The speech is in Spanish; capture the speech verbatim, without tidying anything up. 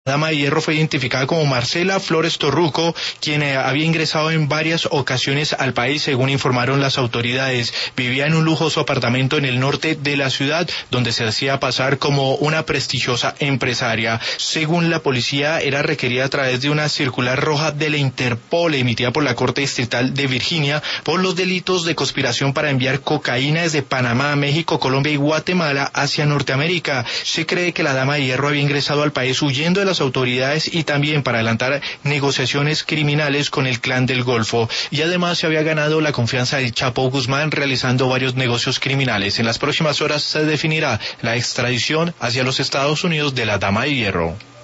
Dama de Hierro fue identificada como Marcela Flores Torruco, quien eh, había ingresado en varias ocasiones al país, según informaron las autoridades. Vivía en un lujoso apartamento en el norte de la ciudad, donde se hacía pasar como una prestigiosa empresaria. Según la policía, era requerida a través de una circular roja de la Interpol, emitida por la Corte Distrital de Virginia, por los delitos de conspiración para enviar cocaína desde Panamá, México, Colombia y Guatemala hacia Norteamérica. Se cree que la Dama de Hierro había ingresado al país huyendo de las autoridades y también para adelantar negociaciones criminales con el Clan del Golfo, y además se había ganado la confianza del Chapo Guzmán realizando varios negocios criminales. En las próximas horas se definirá la extradición hacia los Estados Unidos de la Dama de Hierro.